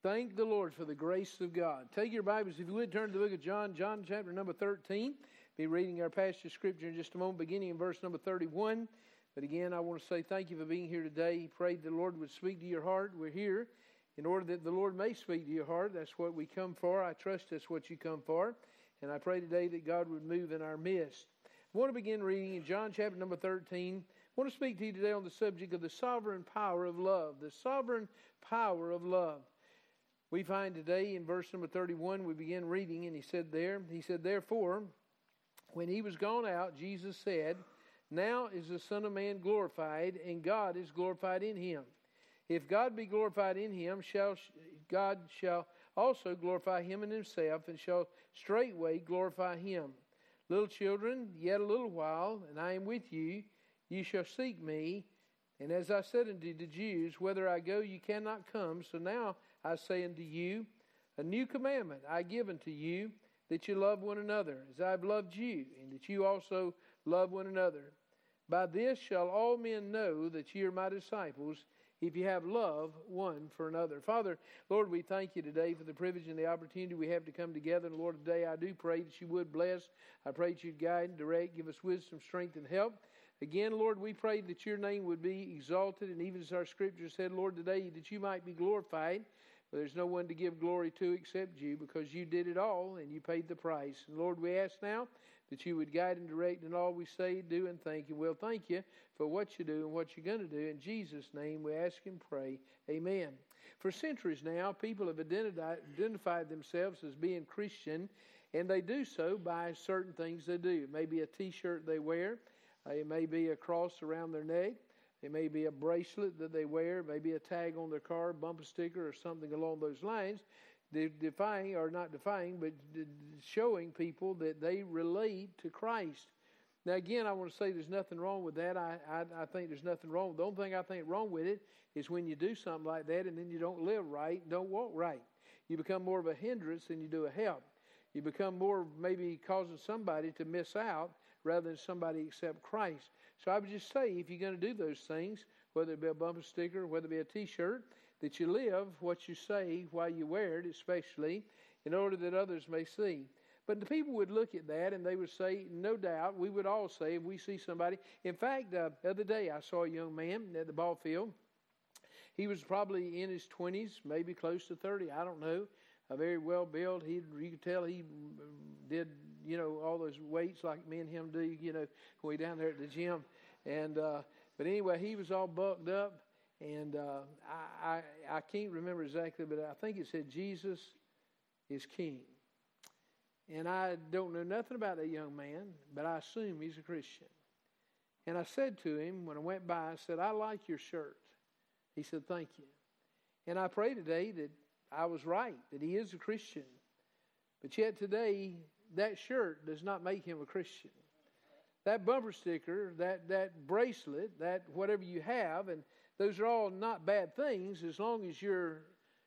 Thank the Lord for the grace of God. Take your Bibles, if you would, turn to the book of John, John chapter number 13. Be reading our passage of Scripture in just a moment, beginning in verse number 31. But again, I want to say thank you for being here today. Pray the Lord would speak to your heart. We're here in order that the Lord may speak to your heart. That's what we come for. I trust that's what you come for. And I pray today that God would move in our midst. I want to begin reading in John chapter number 13. I want to speak to you today on the subject of the sovereign power of love. The sovereign power of love. We find today in verse number 31, we begin reading, and he said, therefore, when he was gone out, Jesus said, now is the Son of Man glorified, and God is glorified in him. If God be glorified in him, God shall also glorify him in himself, and shall straightway glorify him. Little children, yet a little while, and I am with you. You shall seek me. And as I said unto the Jews, whither I go, you cannot come. So now I say unto you, a new commandment I give unto you, that you love one another, as I have loved you, and that you also love one another. By this shall all men know that ye are my disciples, if you have love one for another. Father, Lord, we thank you today for the privilege and the opportunity we have to come together. And Lord, today I do pray that you would bless. I pray that you'd guide and direct, give us wisdom, strength, and help. Again, Lord, we pray that your name would be exalted, and even as our scripture said, Lord, today that you might be glorified. But there's no one to give glory to except you, because you did it all and you paid the price. And Lord, we ask now that you would guide and direct in all we say, do, and think. And we'll thank you for what you do and what you're going to do. In Jesus' name we ask and pray. Amen. For centuries now, people have identified themselves as being Christian, and they do so by certain things they do. It may be a t-shirt they wear. It may be a cross around their neck. It may be a bracelet that they wear. It may be a tag on their car, bumper sticker, or something along those lines. Defying, or not defying, but showing people that they relate to Christ. Now, again, I want to say there's nothing wrong with that. I think there's nothing wrong. The only thing I think wrong with it is when you do something like that and then you don't live right, don't walk right. You become more of a hindrance than you do a help. You become more maybe causing somebody to miss out rather than somebody accept Christ. So I would just say, if you're going to do those things, whether it be a bumper sticker, whether it be a t-shirt, that you live what you say while you wear it, especially, in order that others may see. But the people would look at that and they would say, no doubt, we would all say, if we see somebody. In fact, the other day I saw a young man at the ball field. He was probably in his 20s, maybe close to 30, I don't know. Very well built. You could tell he did, all those weights like me and him do, when we down there at the gym. And but anyway, he was all bucked up, and I can't remember exactly, but I think it said Jesus is King. And I don't know nothing about that young man, but I assume he's a Christian. And I said to him when I went by, I said, I like your shirt. He said, thank you. And I pray today that I was right, that he is a Christian. But yet today, that shirt does not make him a Christian. That bumper sticker, that bracelet, that whatever you have, and those are all not bad things as long as you're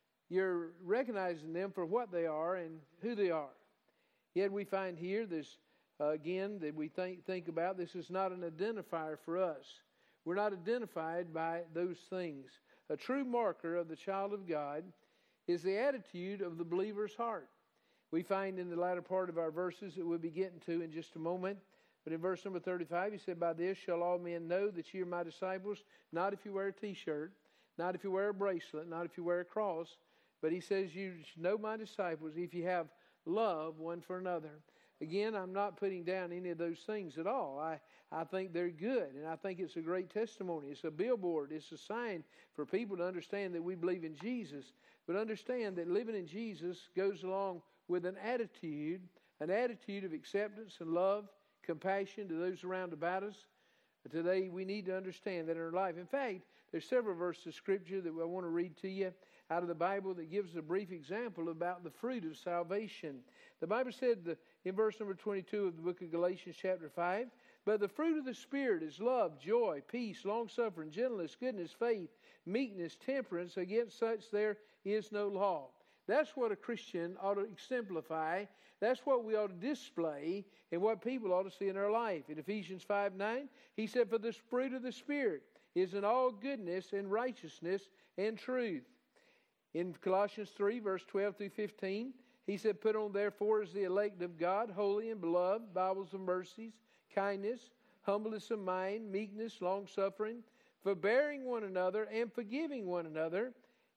recognizing them for what they are and who they are. Yet we find here this, again, that we think about, this is not an identifier for us. We're not identified by those things. A true marker of the child of God is the attitude of the believer's heart. We find in the latter part of our verses that we'll be getting to in just a moment. But in verse number 35, he said, by this shall all men know that ye are my disciples, not if you wear a t-shirt, not if you wear a bracelet, not if you wear a cross, but he says you know my disciples if you have love one for another. Again, I'm not putting down any of those things at all. I think they're good, and I think it's a great testimony. It's a billboard. It's a sign for people to understand that we believe in Jesus. But understand that living in Jesus goes along with an attitude of acceptance and love, compassion to those around about us. Today, we need to understand that in our life. In fact, there's several verses of Scripture that I want to read to you out of the Bible that gives a brief example about the fruit of salvation. The Bible said in verse number 22 of the book of Galatians chapter 5, but the fruit of the Spirit is love, joy, peace, long-suffering, gentleness, goodness, faith, meekness, temperance. Against such there is no law. That's what a Christian ought to exemplify. That's what we ought to display and what people ought to see in our life. In Ephesians 5:9, he said, for the fruit of the Spirit is in all goodness and righteousness and truth. In Colossians 3, verse 12 through 15, he said, put on therefore as the elect of God, holy and beloved, bowels of mercies, kindness, humbleness of mind, meekness, long-suffering, forbearing one another, and forgiving one another,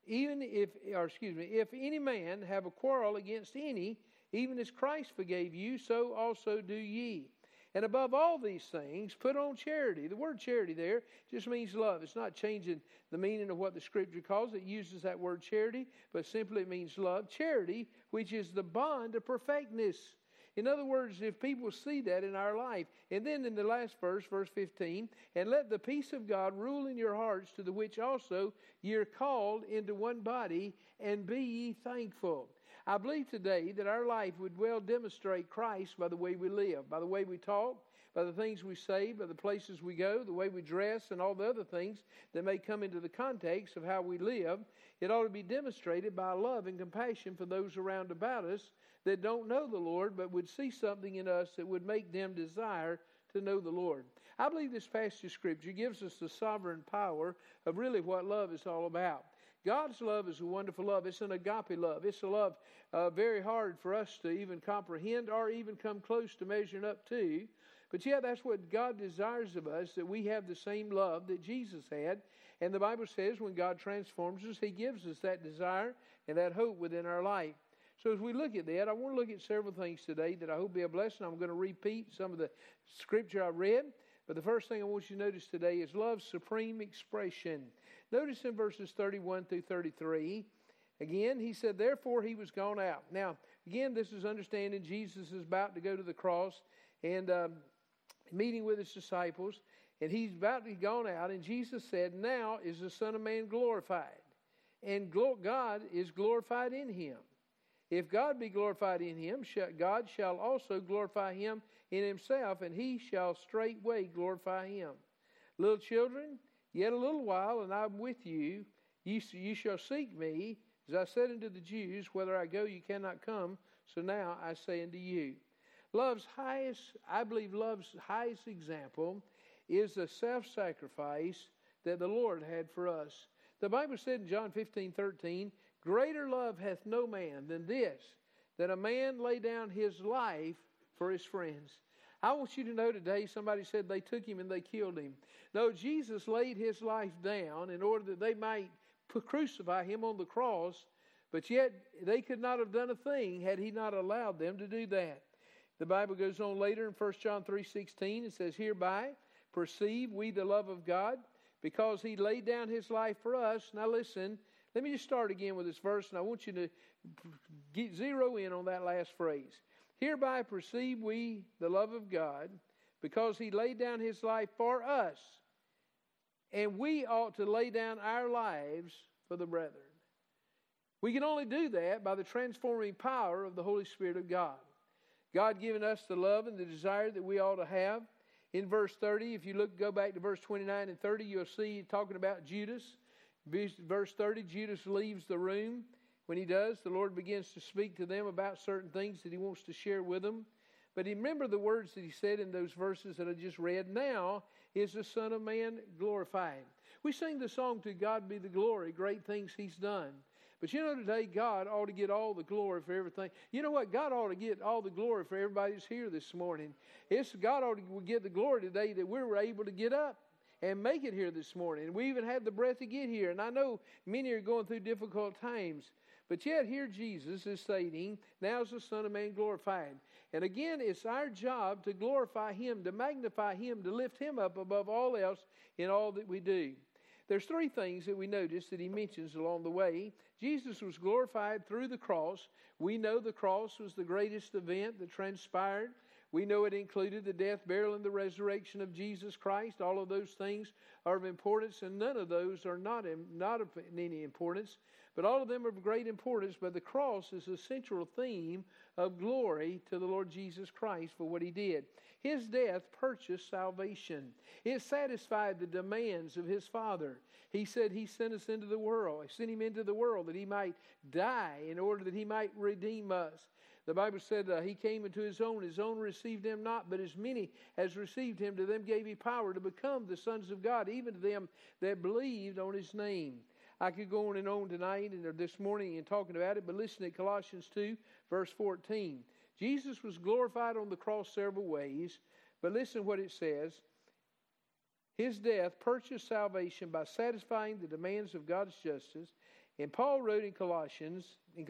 if any man have a quarrel against any, even as Christ forgave you, so also do ye. And above all these things, put on charity. The word charity there just means love. It's not changing the meaning of what the Scripture calls it. It uses that word charity, but simply it means love. Charity, which is the bond of perfectness. In other words, if people see that in our life. And then in the last verse, verse 15, and let the peace of God rule in your hearts, to the which also ye are called into one body, and be ye thankful. I believe today that our life would well demonstrate Christ by the way we live, by the way we talk, by the things we say, by the places we go, the way we dress, and all the other things that may come into the context of how we live. It ought to be demonstrated by love and compassion for those around about us that don't know the Lord, but would see something in us that would make them desire to know the Lord. I believe this passage of Scripture gives us the sovereign power of really what love is all about. God's love is a wonderful love. It's an agape love. It's a love very hard for us to even comprehend or even come close to measuring up to. But yeah, that's what God desires of us, that we have the same love that Jesus had. And the Bible says when God transforms us, He gives us that desire and that hope within our life. So as we look at that, I want to look at several things today that I hope be a blessing. I'm going to repeat some of the Scripture I read. But the first thing I want you to notice today is love's supreme expression. Notice in verses 31 through 33, again, he said, therefore he was gone out. Now, again, this is understanding Jesus is about to go to the cross and meeting with his disciples. And he's about to be gone out. And Jesus said, now is the Son of Man glorified. And God is glorified in him. If God be glorified in him, God shall also glorify him in himself, and he shall straightway glorify him. Little children, yet a little while, and I'm with you. You shall seek me. As I said unto the Jews, whither I go, you cannot come. So now I say unto you. I believe love's highest example is the self-sacrifice that the Lord had for us. The Bible said in John 15:13, greater love hath no man than this, that a man lay down his life for his friends. I want you to know today, somebody said they took him and they killed him. No, Jesus laid his life down in order that they might crucify him on the cross, but yet they could not have done a thing had he not allowed them to do that. The Bible goes on later in 1 John 3:16, it says, hereby perceive we the love of God, because he laid down his life for us. Now listen, let me just start again with this verse, and I want you to zero in on that last phrase. Hereby perceive we the love of God, because he laid down his life for us, and we ought to lay down our lives for the brethren. We can only do that by the transforming power of the Holy Spirit of God. God giving us the love and the desire that we ought to have. In verse 30, if you go back to verse 29 and 30, you'll see talking about Judas. Verse 30, Judas leaves the room. When he does, the Lord begins to speak to them about certain things that he wants to share with them. But remember the words that he said in those verses that I just read. Now is the Son of Man glorified. We sing the song, to God be the glory, great things he's done. But you know, today God ought to get all the glory for everything. You know what? God ought to get all the glory for everybody who's here this morning. God ought to get the glory today that we were able to get up and make it here this morning. We even had the breath to get here. And I know many are going through difficult times. But yet here Jesus is stating, now is the Son of Man glorified. And again, it's our job to glorify him, to magnify him, to lift him up above all else in all that we do. There's three things that we notice that he mentions along the way. Jesus was glorified through the cross. We know the cross was the greatest event that transpired. We know it included the death, burial, and the resurrection of Jesus Christ. All of those things are of importance, and none of those are not of any importance. But all of them are of great importance. But the cross is the central theme of glory to the Lord Jesus Christ for what he did. His death purchased salvation. It satisfied the demands of his Father. He said he sent us into the world. He sent him into the world that he might die in order that he might redeem us. The Bible said he came into his own received him not, but as many as received him, to them gave he power to become the sons of God, even to them that believed on his name. I could go on and on tonight and this morning and talking about it, but listen to Colossians 2, verse 14. Jesus was glorified on the cross several ways, but listen what it says. His death purchased salvation by satisfying the demands of God's justice. And Paul wrote in Colossians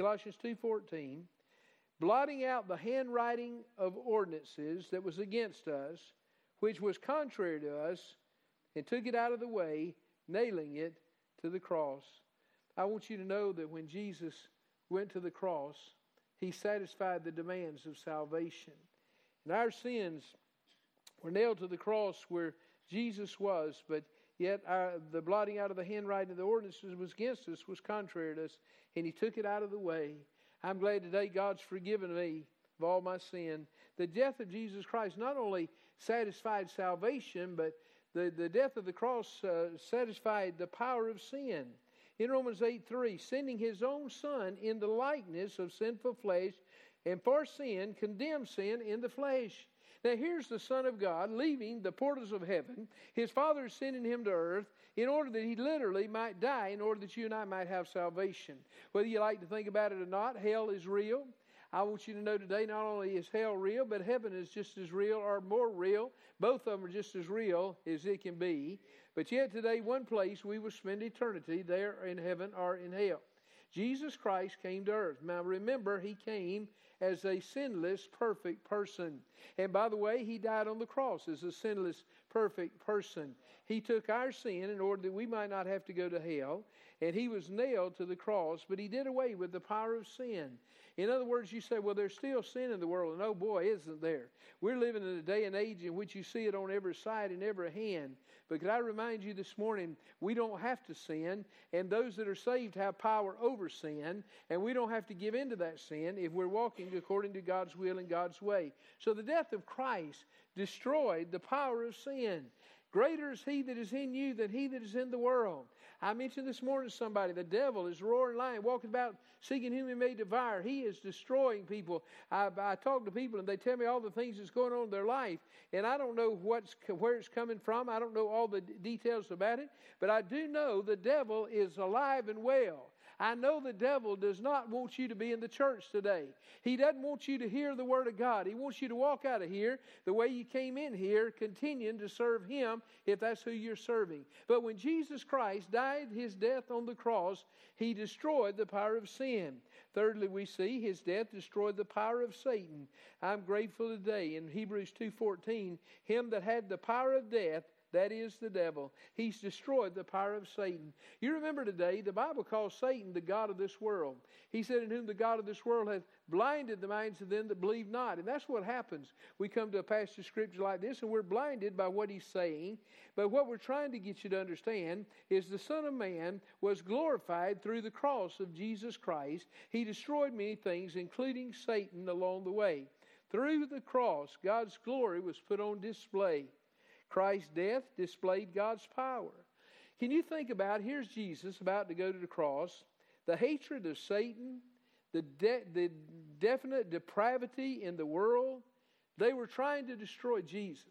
2:14, blotting out the handwriting of ordinances that was against us, which was contrary to us, and took it out of the way, nailing it to the cross. I want you to know that when Jesus went to the cross, he satisfied the demands of salvation. And our sins were nailed to the cross where Jesus was, but yet the blotting out of the handwriting of the ordinances was against us, was contrary to us, and he took it out of the way. I'm glad today God's forgiven me of all my sin. The death of Jesus Christ not only satisfied salvation, but the death of the cross satisfied the power of sin. In Romans 8:3, sending his own Son in the likeness of sinful flesh, and for sin, condemned sin in the flesh. Now here's the Son of God leaving the portals of heaven. His Father is sending him to earth in order that he literally might die, in order that you and I might have salvation. Whether you like to think about it or not, hell is real. I want you to know today, not only is hell real, but heaven is just as real or more real. Both of them are just as real as it can be. But yet today, one place we will spend eternity, there in heaven or in hell. Jesus Christ came to earth. Now remember, he came as a sinless, perfect person. And by the way, he died on the cross as a sinless, perfect person. He took our sin in order that we might not have to go to hell. And he was nailed to the cross, but he did away with the power of sin. In other words, you say, well, there's still sin in the world. And oh boy, isn't there. We're living in a day and age in which you see it on every side and every hand. But could I remind you this morning, we don't have to sin. And those that are saved have power over sin. And we don't have to give in to that sin if we're walking according to God's will and God's way. So the death of Christ destroyed the power of sin. Greater is he that is in you than he that is in the world. I mentioned this morning to somebody, the devil is roaring lion, walking about seeking whom he may devour. He is destroying people. I talk to people and they tell me all the things that's going on in their life. And I don't know where it's coming from. I don't know all the details about it. But I do know the devil is alive and well. I know the devil does not want you to be in the church today. He doesn't want you to hear the word of God. He wants you to walk out of here the way you came in here, continuing to serve him if that's who you're serving. But when Jesus Christ died his death on the cross, he destroyed the power of sin. Thirdly, we see his death destroyed the power of Satan. I'm grateful today in Hebrews 2:14, him that had the power of death, that is the devil. He's destroyed the power of Satan. You remember today, the Bible calls Satan the god of this world. He said, in whom the god of this world hath blinded the minds of them that believe not. And that's what happens. We come to a passage of scripture like this and we're blinded by what he's saying. But what we're trying to get you to understand is the Son of Man was glorified through the cross of Jesus Christ. He destroyed many things, including Satan, along the way. Through the cross, God's glory was put on display. Christ's death displayed God's power. Can you think about, here's Jesus about to go to the cross, the hatred of Satan, the definite depravity in the world. They were trying to destroy Jesus.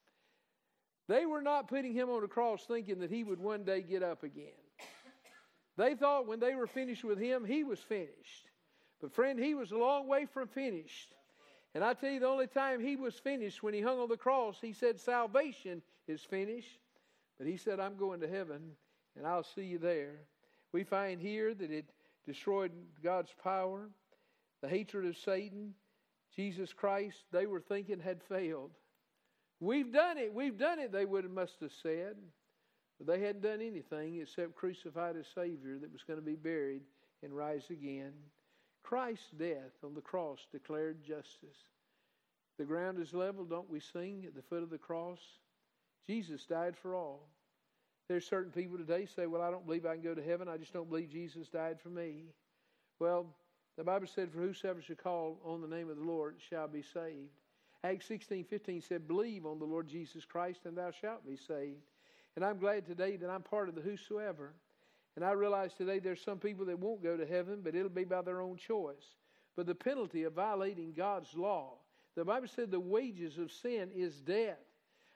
They were not putting him on the cross thinking that he would one day get up again. They thought when they were finished with him, he was finished. But friend, he was a long way from finished. And I tell you, the only time he was finished, when he hung on the cross, he said, salvation is finished. But he said, I'm going to heaven, and I'll see you there. We find here that it destroyed God's power, the hatred of Satan. Jesus Christ, they were thinking, had failed. We've done it, they must have said. But they hadn't done anything except crucified a Savior that was going to be buried and rise again. Christ's death on the cross declared justice. The ground is level, don't we sing at the foot of the cross? Jesus died for all. There's certain people today say, well, I don't believe I can go to heaven. I just don't believe Jesus died for me. Well, the Bible said, for whosoever shall call on the name of the Lord shall be saved. Acts 16:15 said, believe on the Lord Jesus Christ and thou shalt be saved. And I'm glad today that I'm part of the whosoever. And I realize today there's some people that won't go to heaven, but it'll be by their own choice. But the penalty of violating God's law, the Bible said the wages of sin is death.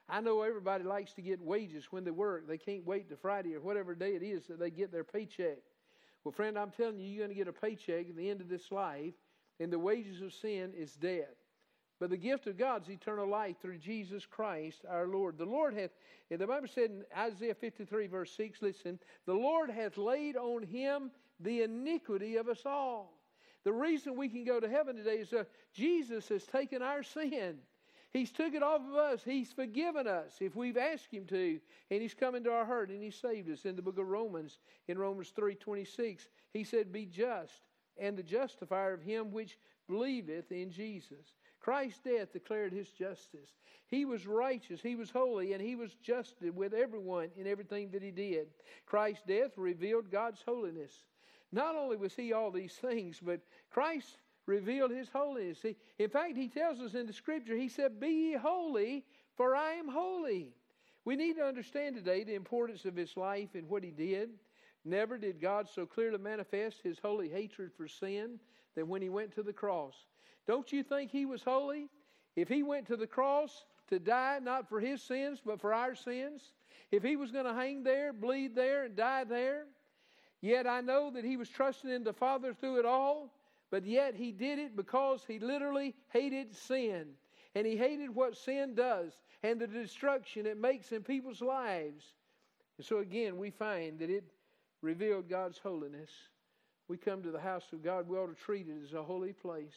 I know everybody likes to get wages when they work. They can't wait to Friday or whatever day it is that they get their paycheck. Well, friend, I'm telling you, you're going to get a paycheck at the end of this life, and the wages of sin is death. But the gift of God is eternal life through Jesus Christ our Lord. The Lord hath, and the Bible said in Isaiah 53 verse 6, listen, the Lord hath laid on him the iniquity of us all. The reason we can go to heaven today is that Jesus has taken our sin. He's took it off of us. He's forgiven us if we've asked him to. And he's come into our heart and he saved us. In the book of Romans, in Romans 3:26, he said, be just and the justifier of him which believeth in Jesus. Christ's death declared his justice. He was righteous, he was holy, and he was just with everyone in everything that he did. Christ's death revealed God's holiness. Not only was he all these things, but Christ revealed his holiness. In fact, he tells us in the scripture, he said, be ye holy, for I am holy. We need to understand today the importance of his life and what he did. Never did God so clearly manifest his holy hatred for sin than when he went to the cross. Don't you think he was holy? If he went to the cross to die, not for his sins, but for our sins, if he was going to hang there, bleed there, and die there, yet I know that he was trusting in the Father through it all, but yet he did it because he literally hated sin. And he hated what sin does and the destruction it makes in people's lives. And so again, we find that it revealed God's holiness. We come to the house of God, we ought to treat it as a holy place.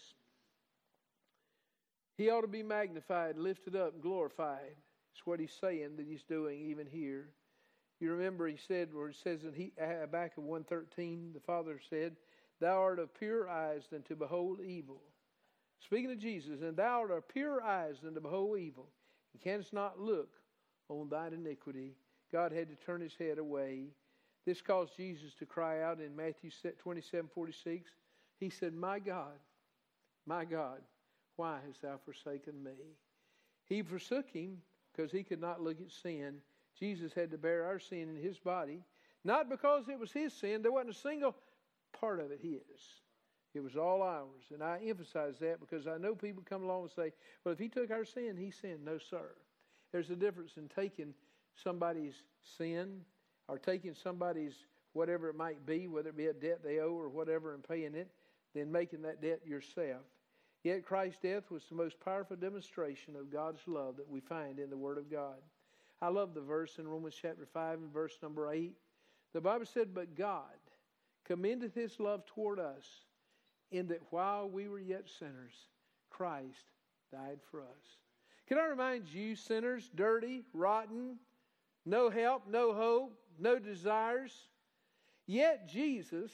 He ought to be magnified, lifted up, and glorified. It's what he's saying that he's doing even here. You remember he said, or it says in Habakkuk 1:13, the Father said, thou art of pure eyes than to behold evil. Speaking of Jesus, and thou art of pure eyes than to behold evil, and canst not look on thine iniquity. God had to turn his head away. This caused Jesus to cry out in Matthew 27:46. He said, my God, why hast thou forsaken me? He forsook him because he could not look at sin. Jesus had to bear our sin in his body, not because it was his sin. There wasn't a single part of it his. It was all ours. And I emphasize that because I know people come along and say, well, if he took our sin, he sinned. No, sir. There's a difference in taking somebody's sin or taking somebody's whatever it might be, whether it be a debt they owe or whatever, and paying it, than making that debt yourself. Yet Christ's death was the most powerful demonstration of God's love that we find in the Word of God. I love the verse in Romans chapter 5 and verse number 8. The Bible said, but God commendeth his love toward us, in that while we were yet sinners, Christ died for us. Can I remind you, sinners, dirty, rotten, no help, no hope, no desires, yet Jesus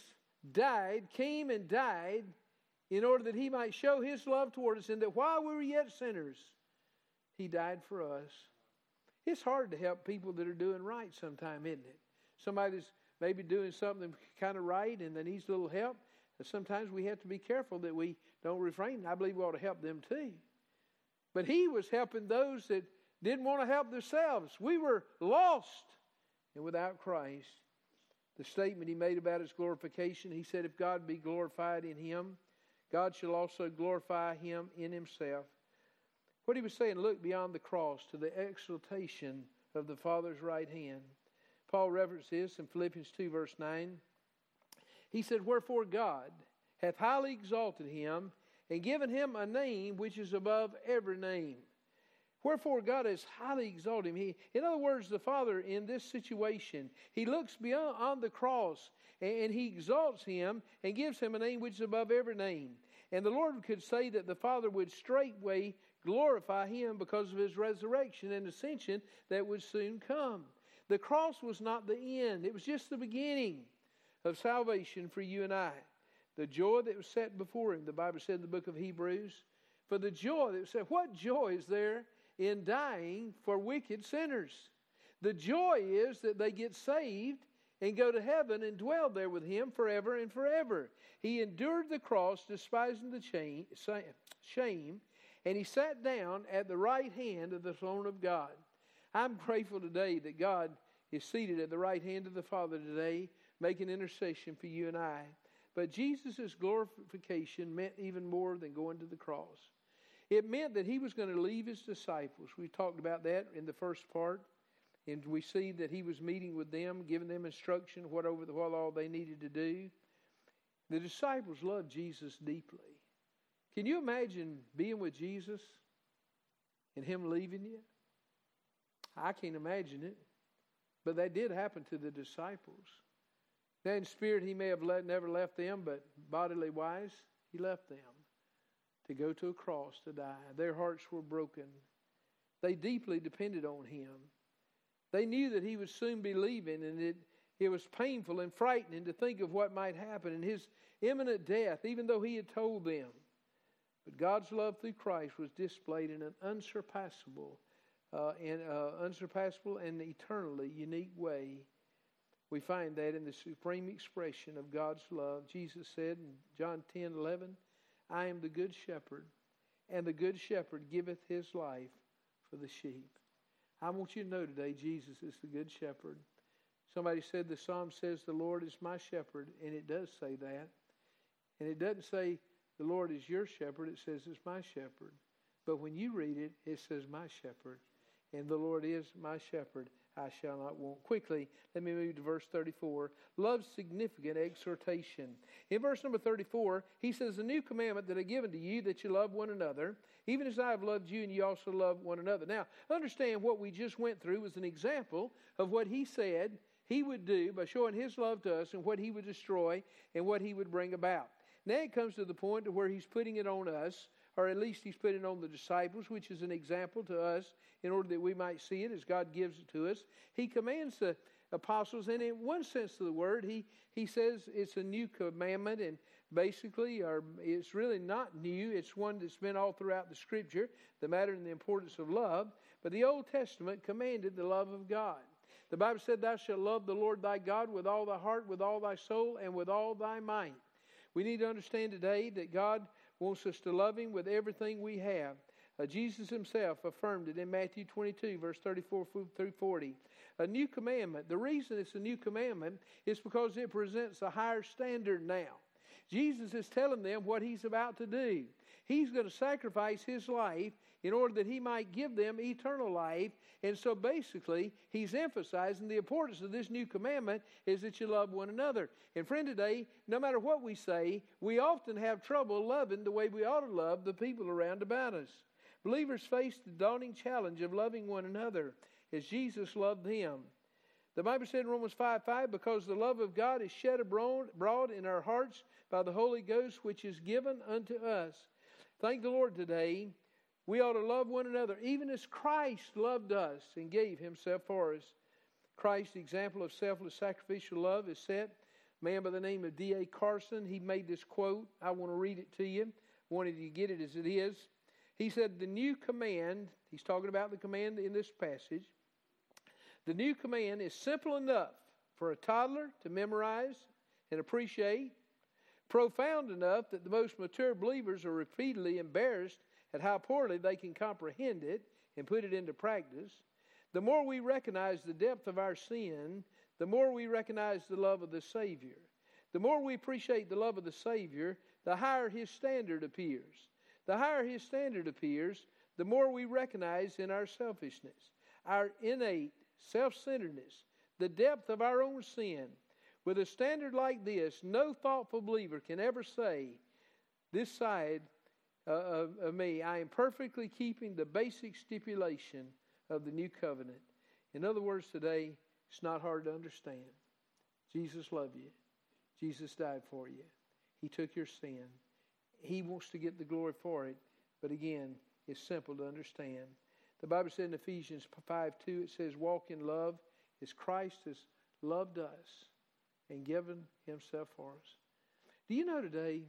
came and died in order that he might show his love toward us, and that while we were yet sinners, he died for us. It's hard to help people that are doing right sometimes, isn't it? Somebody's maybe doing something kind of right and they needs a little help. And sometimes we have to be careful that we don't refrain. I believe we ought to help them too. But he was helping those that didn't want to help themselves. We were lost and without Christ. The statement he made about his glorification, he said, if God be glorified in him, God shall also glorify him in himself. What he was saying, look beyond the cross to the exaltation of the Father's right hand. Paul referenced this in Philippians 2 verse 9. He said, wherefore God hath highly exalted him and given him a name which is above every name. Wherefore God has highly exalted him. In other words, the Father in this situation, he looks beyond the cross and he exalts him and gives him a name which is above every name. And the Lord could say that the Father would straightway glorify him because of his resurrection and ascension that would soon come. The cross was not the end. It was just the beginning of salvation for you and I. The joy that was set before him, the Bible said in the book of Hebrews, for the joy that was set. What joy is there in dying for wicked sinners? The joy is that they get saved and go to heaven and dwell there with him forever and forever. He endured the cross, despising the shame, and he sat down at the right hand of the throne of God. I'm grateful today that God is seated at the right hand of the Father today, making intercession for you and I. But Jesus' glorification meant even more than going to the cross. It meant that he was going to leave his disciples. We talked about that in the first part. And we see that he was meeting with them, giving them instruction what all they needed to do. The disciples loved Jesus deeply. Can you imagine being with Jesus and him leaving you? I can't imagine it. But that did happen to the disciples. Now in spirit he may have never left them, but bodily wise, he left them to go to a cross to die. Their hearts were broken. They deeply depended on him. They knew that he would soon be leaving, and it was painful and frightening to think of what might happen in his imminent death, even though he had told them. But God's love through Christ was displayed in an unsurpassable and eternally unique way. We find that in the supreme expression of God's love. Jesus said in John 10:11, I am the good shepherd, and the good shepherd giveth his life for the sheep. I want you to know today, Jesus is the good shepherd. Somebody said the psalm says the Lord is my shepherd, and it does say that. And it doesn't say the Lord is your shepherd, it says it's my shepherd. But when you read it, it says my shepherd. And the Lord is my shepherd, I shall not want. Quickly, let me move to verse 34. Love's significant exhortation. In verse number 34, he says, a new commandment that I given to you, that you love one another, even as I have loved you, and you also love one another. Now, understand what we just went through was an example of what he said he would do by showing his love to us and what he would destroy and what he would bring about. Now it comes to the point to where he's putting it on us, or at least he's putting it on the disciples, which is an example to us in order that we might see it as God gives it to us. He commands the apostles, and in one sense of the word, he says it's a new commandment, and basically, it's really not new. It's one that's been all throughout the Scripture, the matter and the importance of love. But the Old Testament commanded the love of God. The Bible said, thou shalt love the Lord thy God with all thy heart, with all thy soul, and with all thy might. We need to understand today that God wants us to love him with everything we have. Jesus himself affirmed it in Matthew 22, verse 34 through 40. A new commandment. The reason it's a new commandment is because it presents a higher standard now. Jesus is telling them what he's about to do. He's going to sacrifice his life in order that he might give them eternal life. And so basically, he's emphasizing the importance of this new commandment is that you love one another. And friend, today, no matter what we say, we often have trouble loving the way we ought to love the people around about us. Believers face the daunting challenge of loving one another as Jesus loved them. The Bible said in Romans 5:5, because the love of God is shed abroad in our hearts by the Holy Ghost, which is given unto us. Thank the Lord today. We ought to love one another, even as Christ loved us and gave himself for us. Christ's example of selfless sacrificial love is set. A man by the name of D.A. Carson, he made this quote. I want to read it to you. I wanted you to get it as it is. He said, the new command, he's talking about the command in this passage, the new command is simple enough for a toddler to memorize and appreciate, profound enough that the most mature believers are repeatedly embarrassed at how poorly they can comprehend it and put it into practice. The more we recognize the depth of our sin, the more we recognize the love of the Savior. The more we appreciate the love of the Savior, the higher his standard appears. The higher his standard appears, the more we recognize in our selfishness, our innate self-centeredness, the depth of our own sin. With a standard like this, no thoughtful believer can ever say, this side of me, I am perfectly keeping the basic stipulation of the new covenant. In other words, today, it's not hard to understand. Jesus loved you. Jesus died for you. He took your sin. He wants to get the glory for it. But again, it's simple to understand. The Bible said in Ephesians 5:2, it says, walk in love as Christ has loved us and given himself for us. Do you know today,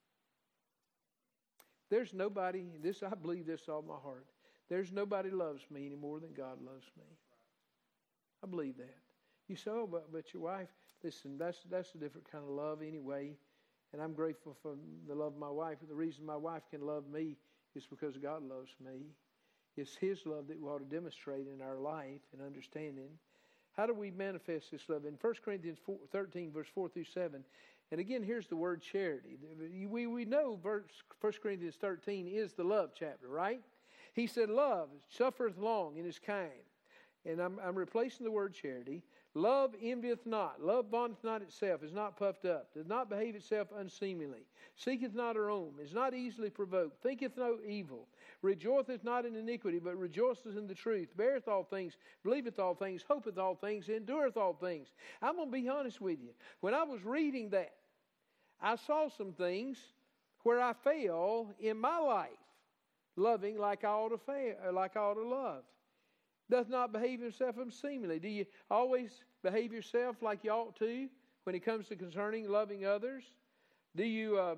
there's nobody, I believe this all my heart, there's nobody loves me any more than God loves me. I believe that. You say, oh, but your wife, listen, that's a different kind of love anyway. And I'm grateful for the love of my wife. The reason my wife can love me is because God loves me. It's his love that we ought to demonstrate in our life and understanding. How do we manifest this love? In 1 Corinthians 13, verse 4 through 7, And again, here's the word charity. We know 1 Corinthians 13 is the love chapter, right? He said, love suffereth long and is kind. And I'm replacing the word charity. Love envieth not. Love vaunteth not itself, is not puffed up, does not behave itself unseemly, seeketh not her own, is not easily provoked, thinketh no evil, rejoiceth not in iniquity, but rejoiceth in the truth, beareth all things, believeth all things, hopeth all things, endureth all things. I'm going to be honest with you. When I was reading that, I saw some things where I fail in my life, loving like I ought to love. Doth not behave himself unseemly. Do you always behave yourself like you ought to when it comes to concerning loving others? Do you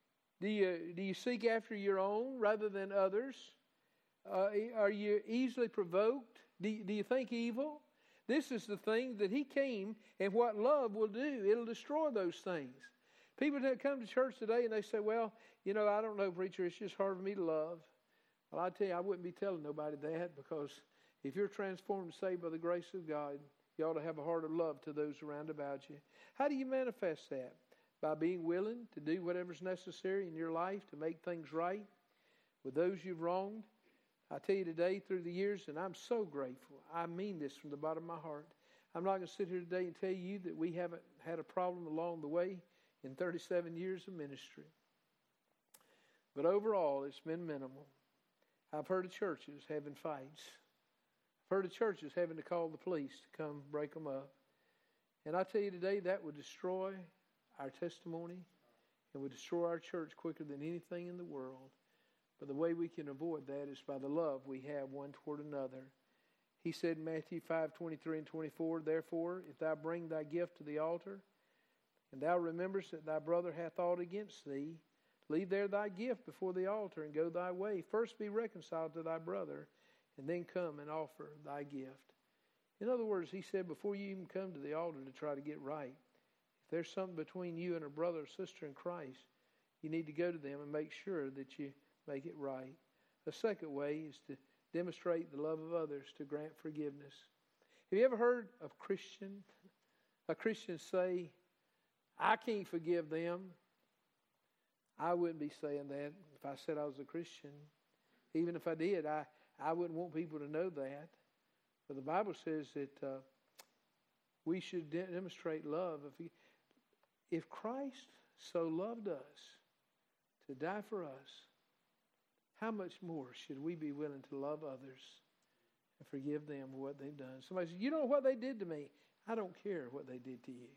seek after your own rather than others? Are you easily provoked? Do you think evil? This is the thing that he came, and what love will do. It'll destroy those things. People that come to church today and they say, well, I don't know, preacher, it's just hard for me to love. Well, I tell you, I wouldn't be telling nobody that, because if you're transformed and saved by the grace of God, you ought to have a heart of love to those around about you. How do you manifest that? By being willing to do whatever's necessary in your life to make things right with those you've wronged. I tell you today, through the years, and I'm so grateful. I mean this from the bottom of my heart. I'm not going to sit here today and tell you that we haven't had a problem along the way in 37 years of ministry. But overall, it's been minimal. I've heard of churches having fights. I've heard of churches having to call the police to come break them up. And I tell you today, that would destroy our testimony and would destroy our church quicker than anything in the world. But the way we can avoid that is by the love we have one toward another. He said in Matthew 5:23 and 24, therefore, if thou bring thy gift to the altar, and thou rememberest that thy brother hath aught against thee, leave there thy gift before the altar, and go thy way. First be reconciled to thy brother, and then come and offer thy gift. In other words, he said, before you even come to the altar to try to get right, if there's something between you and a brother or sister in Christ, you need to go to them and make sure that you make it right. A second way is to demonstrate the love of others, to grant forgiveness. Have you ever heard of a Christian say, I can't forgive them? I wouldn't be saying that if I said I was a Christian. Even if I did, I wouldn't want people to know that. But the Bible says that we should demonstrate love. If Christ so loved us to die for us, how much more should we be willing to love others and forgive them for what they've done? Somebody says, you know what they did to me? I don't care what they did to you.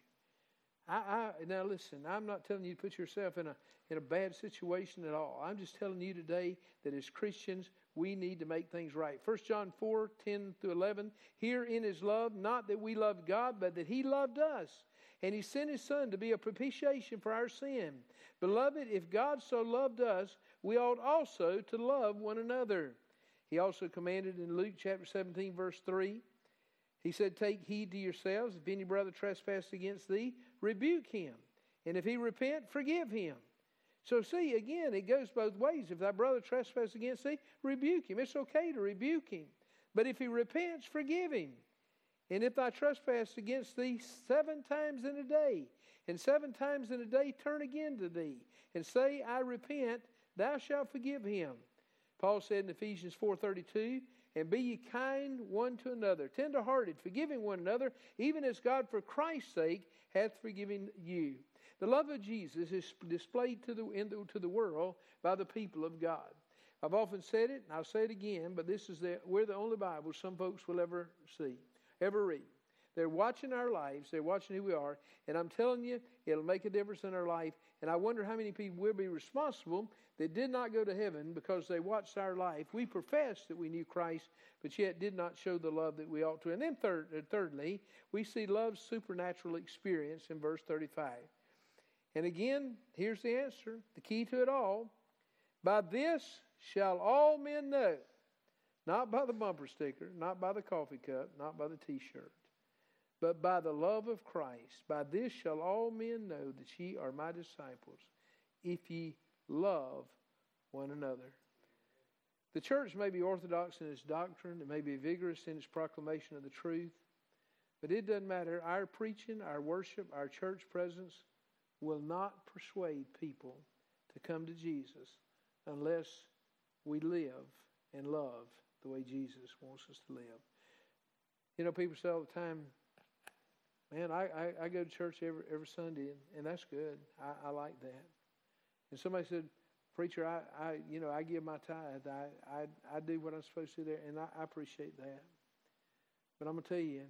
Now listen, I'm not telling you to put yourself in a bad situation at all. I'm just telling you today that as Christians, we need to make things right. 1 John 4:10-11, herein is love, not that we loved God, but that he loved us. And he sent his Son to be a propitiation for our sin. Beloved, if God so loved us, we ought also to love one another. He also commanded in Luke chapter 17, verse 3, he said, take heed to yourselves. If any brother trespass against thee, rebuke him. And if he repent, forgive him. So see, again, it goes both ways. If thy brother trespass against thee, rebuke him. It's okay to rebuke him. But if he repents, forgive him. And if thou trespass against thee 7 times in a day, and 7 times in a day turn again to thee, and say, I repent, thou shalt forgive him. Paul said in Ephesians 4:32, and be ye kind one to another, tender-hearted, forgiving one another, even as God for Christ's sake hath forgiven you. The love of Jesus is displayed to the world by the people of God. I've often said it, and I'll say it again, but we're the only Bible some folks will ever read. They're watching our lives. They're watching who we are. And I'm telling you, it'll make a difference in our life. And I wonder how many people will be responsible that did not go to heaven because they watched our life. We professed that we knew Christ, but yet did not show the love that we ought to. And then thirdly, we see love's supernatural experience in verse 35. And again, here's the answer, the key to it all. By this shall all men know, not by the bumper sticker, not by the coffee cup, not by the t-shirt, but by the love of Christ. By this shall all men know that ye are my disciples, if ye love one another. The church may be orthodox in its doctrine, it may be vigorous in its proclamation of the truth, but it doesn't matter. Our preaching, our worship, our church presence will not persuade people to come to Jesus unless we live and love the way Jesus wants us to live. You know, people say all the time, man, I go to church every Sunday, and that's good. I like that. And somebody said, preacher, I give my tithe. I do what I'm supposed to do there, and I appreciate that. But I'm going to tell you,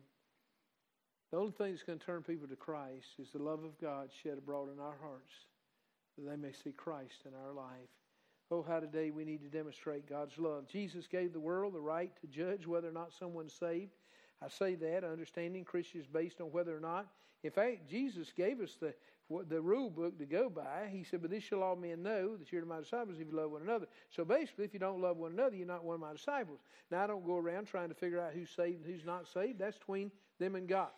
the only thing that's going to turn people to Christ is the love of God shed abroad in our hearts, that they may see Christ in our life. Oh, how today we need to demonstrate God's love. Jesus gave the world the right to judge whether or not someone's saved. I say that, understanding Christians based on whether or not. In fact, Jesus gave us the rule book to go by. He said, but this shall all men know that you're my disciples if you love one another. So basically, if you don't love one another, you're not one of my disciples. Now, I don't go around trying to figure out who's saved and who's not saved. That's between them and God.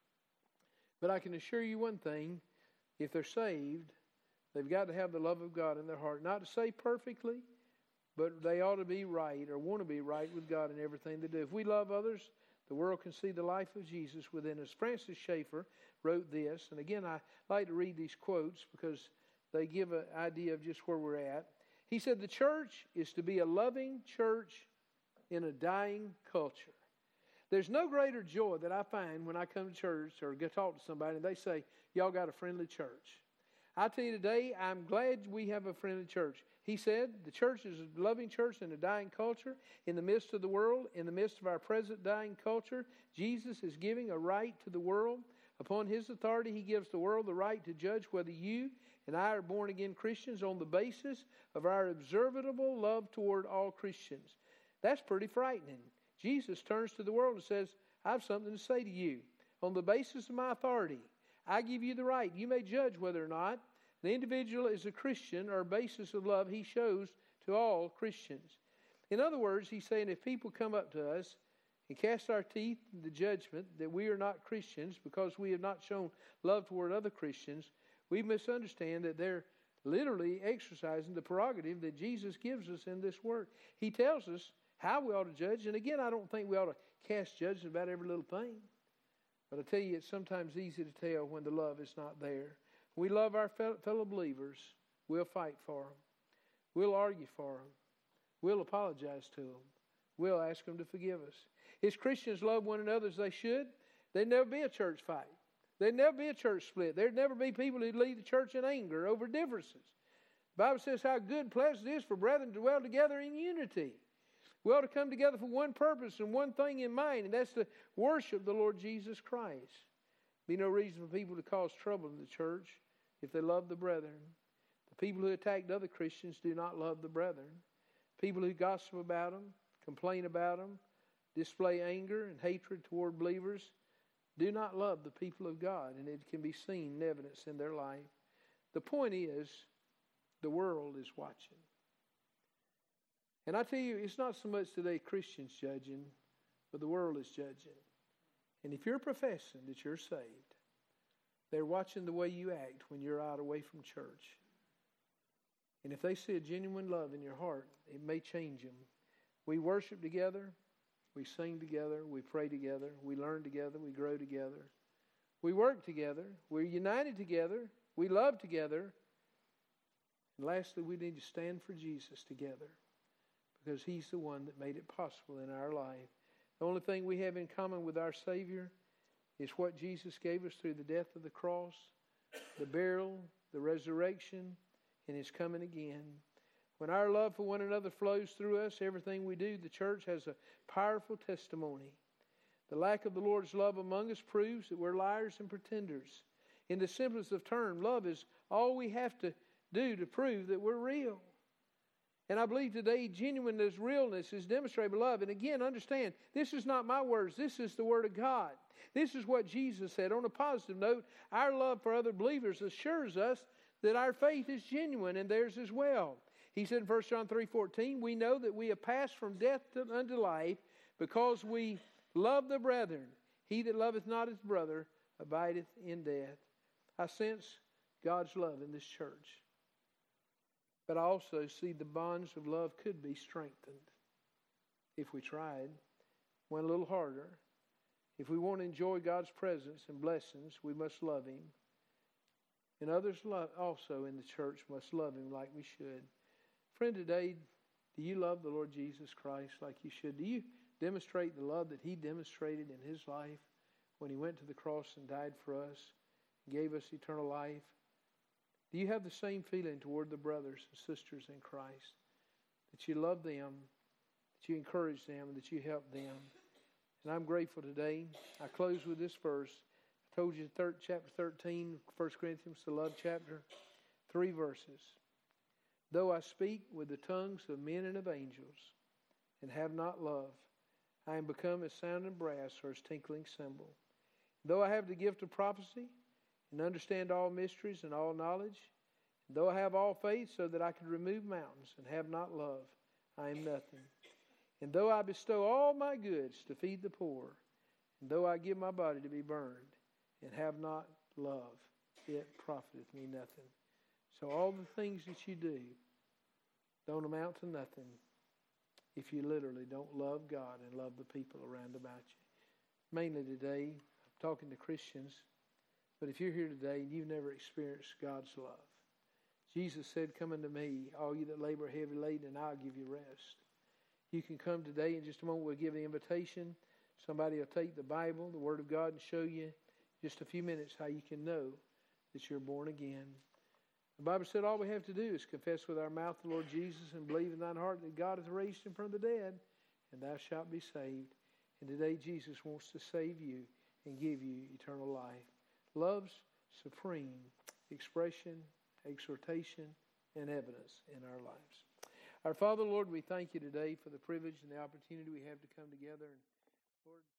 But I can assure you one thing, if they're saved, they've got to have the love of God in their heart. Not to say perfectly, but they ought to be right or want to be right with God in everything they do. If we love others, the world can see the life of Jesus within us. Francis Schaeffer wrote this, and again, I like to read these quotes because they give an idea of just where we're at. He said, the church is to be a loving church in a dying culture. There's no greater joy that I find when I come to church or go talk to somebody and they say, y'all got a friendly church. I tell you today, I'm glad we have a friendly church. He said, the church is a loving church in a dying culture. In the midst of the world, in the midst of our present dying culture, Jesus is giving a right to the world. Upon His authority, He gives the world the right to judge whether you and I are born-again Christians on the basis of our observable love toward all Christians. That's pretty frightening. Jesus turns to the world and says, I have something to say to you. On the basis of my authority, I give you the right. You may judge whether or not the individual is a Christian or a basis of love He shows to all Christians. In other words, He's saying if people come up to us and cast our teeth in the judgment that we are not Christians because we have not shown love toward other Christians, we misunderstand that they're literally exercising the prerogative that Jesus gives us in this word. He tells us how we ought to judge. And again, I don't think we ought to cast judgment about every little thing. But I tell you, it's sometimes easy to tell when the love is not there. We love our fellow believers. We'll fight for them. We'll argue for them. We'll apologize to them. We'll ask them to forgive us. As Christians love one another as they should, there'd never be a church fight. There'd never be a church split. There'd never be people who lead the church in anger over differences. The Bible says how good and pleasant it is for brethren to dwell together in unity. We ought to come together for one purpose and one thing in mind, and that's to worship the Lord Jesus Christ. Be no reason for people to cause trouble in the church if they love the brethren. The people who attacked other Christians do not love the brethren. People who gossip about them, complain about them, display anger and hatred toward believers do not love the people of God, and it can be seen in evidence in their life. The point is, the world is watching. And I tell you, it's not so much today Christians judging, but the world is judging. And if you're professing that you're saved, they're watching the way you act when you're out away from church. And if they see a genuine love in your heart, it may change them. We worship together. We sing together. We pray together. We learn together. We grow together. We work together. We're united together. We love together. And lastly, we need to stand for Jesus together, because He's the one that made it possible in our life. The only thing we have in common with our Savior is what Jesus gave us through the death of the cross, the burial, the resurrection, and His coming again. When our love for one another flows through us, everything we do, the church has a powerful testimony. The lack of the Lord's love among us proves that we're liars and pretenders. In the simplest of terms, love is all we have to do to prove that we're real. And I believe today genuineness, realness is demonstrated by love. And again, understand, this is not my words. This is the Word of God. This is what Jesus said. On a positive note, our love for other believers assures us that our faith is genuine and theirs as well. He said in 1 John 3:14, we know that we have passed from death unto life because we love the brethren. He that loveth not his brother abideth in death. I sense God's love in this church. But I also see the bonds of love could be strengthened if we tried, went a little harder. If we want to enjoy God's presence and blessings, we must love Him. And others also in the church must love Him like we should. Friend, today, do you love the Lord Jesus Christ like you should? Do you demonstrate the love that He demonstrated in His life when He went to the cross and died for us and gave us eternal life? Do you have the same feeling toward the brothers and sisters in Christ? That you love them, that you encourage them, and that you help them? And I'm grateful today. I close with this verse. I told you chapter 13, 1 Corinthians, the love chapter. 3 verses. Though I speak with the tongues of men and of angels, and have not love, I am become as sounding brass or as tinkling cymbal. Though I have the gift of prophecy, and understand all mysteries and all knowledge, and though I have all faith so that I could remove mountains, and have not love, I am nothing. And though I bestow all my goods to feed the poor, and though I give my body to be burned, and have not love, it profiteth me nothing. So all the things that you do don't amount to nothing if you literally don't love God and love the people around about you. Mainly today, I'm talking to Christians, but if you're here today and you've never experienced God's love, Jesus said, "Come unto me, all you that labor heavy laden, and I'll give you rest." You can come today. In just a moment, we'll give the invitation. Somebody will take the Bible, the Word of God, and show you just a few minutes how you can know that you're born again. The Bible said all we have to do is confess with our mouth the Lord Jesus and believe in thine heart that God hath raised Him from the dead, and thou shalt be saved. And today Jesus wants to save you and give you eternal life. Love's supreme expression, exhortation, and evidence in our lives. Our Father, Lord, we thank you today for the privilege and the opportunity we have to come together. And Lord,